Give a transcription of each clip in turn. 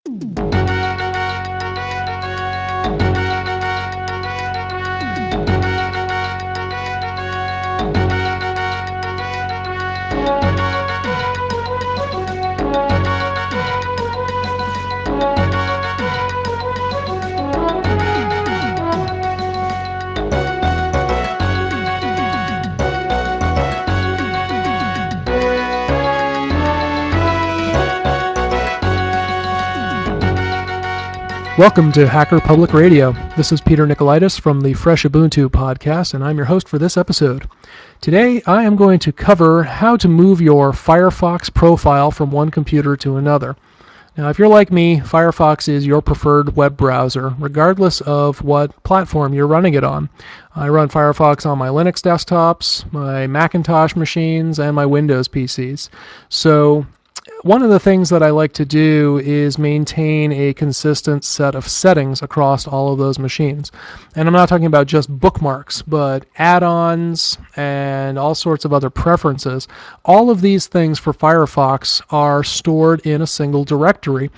Welcome to Hacker Public Radio. This is Peter Nicolaitis from the Fresh Ubuntu podcast, and I'm your host for this episode. Today, I am going to cover how to move your Firefox profile from one computer to another. Now, if you're like me, Firefox is your preferred web browser, regardless of what platform you're running it on. I run Firefox on my Linux desktops, my Macintosh machines, and my Windows PCs. So, one of the things that I like to do is maintain a consistent set of settings across all of those machines. And I'm not talking about just bookmarks, but add-ons and all sorts of other preferences. All of these things for Firefox are stored in a single directory.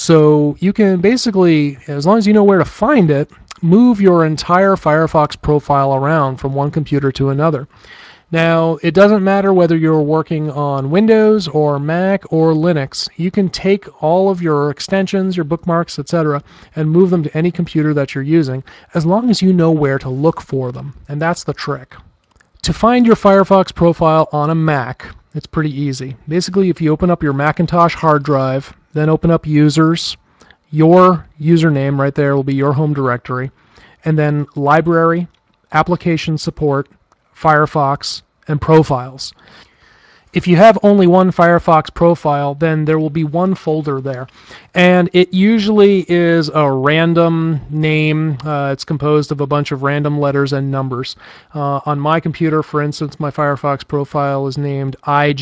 So you can basically, as long as you know where to find it, move your entire Firefox profile around from one computer to another. Now, it doesn't matter whether you're working on Windows or Mac or Linux. You can take all of your extensions, your bookmarks, etc., and move them to any computer that you're using, as long as you know where to look for them. And that's the trick. To find your Firefox profile on a Mac, it's pretty easy. Basically, if you open up your Macintosh hard drive, then open up Users, your username right there will be your home directory, and then Library, Application Support, Firefox, and Profiles. If you have only one Firefox profile, then there will be one folder there. And it usually is a random name. It's composed of a bunch of random letters and numbers. On my computer, for instance, my Firefox profile is named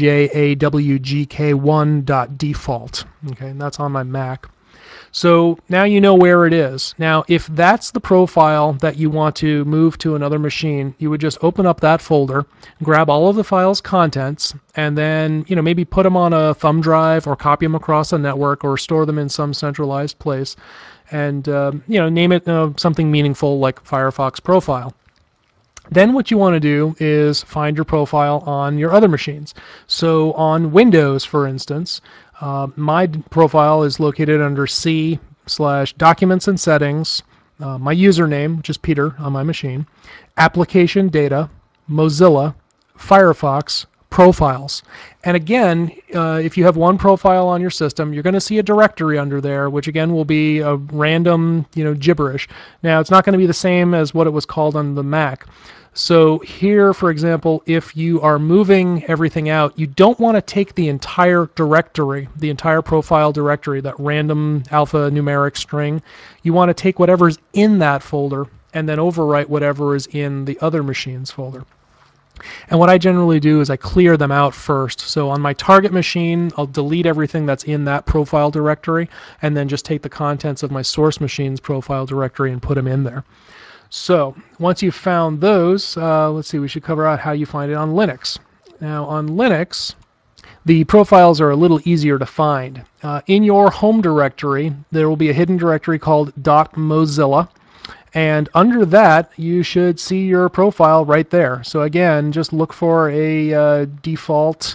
IJAWGK1.default. Okay, and that's on my Mac. So now you know where it is. Now, if that's the profile that you want to move to another machine, you would just open up that folder, grab all of the file's contents, and then maybe put them on a thumb drive or copy them across a network or store them in some centralized place, and name it something meaningful like Firefox profile. Then what you want to do is find your profile on your other machines. So on Windows, for instance, my profile is located under C/Documents and Settings, my username, which is Peter on my machine, Application Data, Mozilla, Firefox, Profiles. And again, if you have one profile on your system, you're going to see a directory under there, which again will be a random, gibberish. Now, it's not going to be the same as what it was called on the Mac. So here, for example, if you are moving everything out, you don't want to take the entire directory, the entire profile directory, that random alphanumeric string. You want to take whatever's in that folder and then overwrite whatever is in the other machine's folder. And what I generally do is I clear them out first. So on my target machine, I'll delete everything that's in that profile directory and then just take the contents of my source machine's profile directory and put them in there. So once you've found those, let's see, we should cover out how you find it on Linux. Now on Linux, the profiles are a little easier to find. In your home directory, there will be a hidden directory called .mozilla. And under that, you should see your profile right there. So again, just look for a default,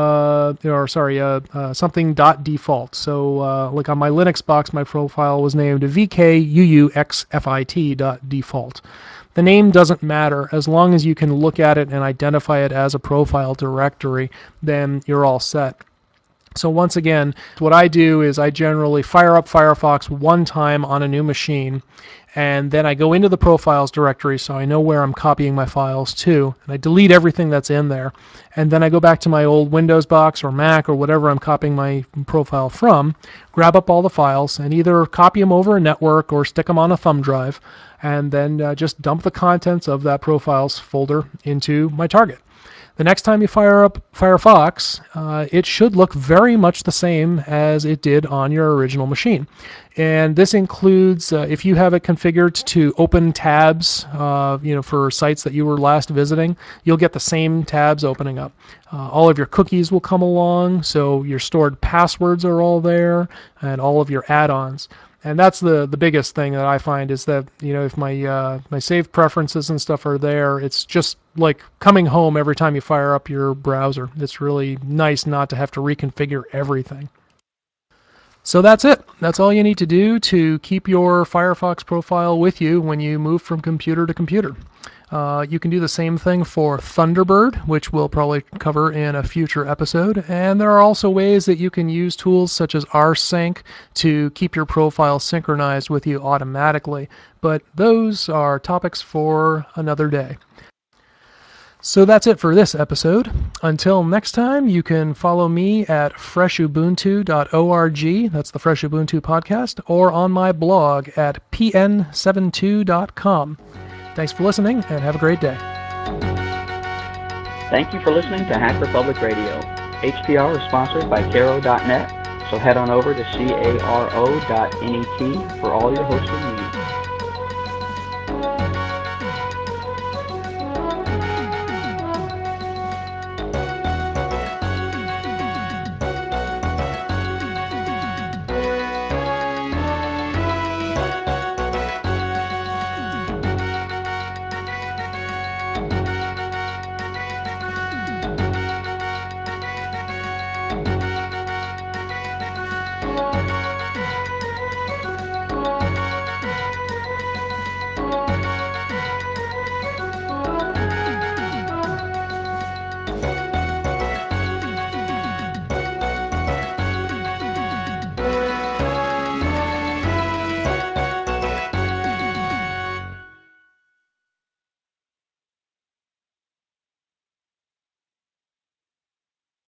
something .default. So like on my Linux box, my profile was named vkuuxfit.default. The name doesn't matter. As long as you can look at it and identify it as a profile directory, then you're all set. So once again, what I do is I generally fire up Firefox one time on a new machine, and then I go into the profiles directory so I know where I'm copying my files to, and I delete everything that's in there, and then I go back to my old Windows box or Mac or whatever I'm copying my profile from, grab up all the files, and either copy them over a network or stick them on a thumb drive, and then just dump the contents of that profiles folder into my target. The next time you fire up Firefox, it should look very much the same as it did on your original machine. And this includes if you have it configured to open tabs, for sites that you were last visiting, you'll get the same tabs opening up. All of your cookies will come along, so your stored passwords are all there, and all of your add-ons. And that's the biggest thing that I find is that if my save preferences and stuff are there, it's just like coming home every time you fire up your browser. It's really nice not to have to reconfigure everything. So that's it. That's all you need to do to keep your Firefox profile with you when you move from computer to computer. You can do the same thing for Thunderbird, which we'll probably cover in a future episode. And there are also ways that you can use tools such as rsync to keep your profile synchronized with you automatically. But those are topics for another day. So that's it for this episode. Until next time, you can follow me at freshubuntu.org, that's the Fresh Ubuntu podcast, or on my blog at pn72.com. Thanks for listening, and have a great day. Thank you for listening to Hacker Public Radio. HPR is sponsored by Caro.net, so head on over to caro.net for all your hosted needs.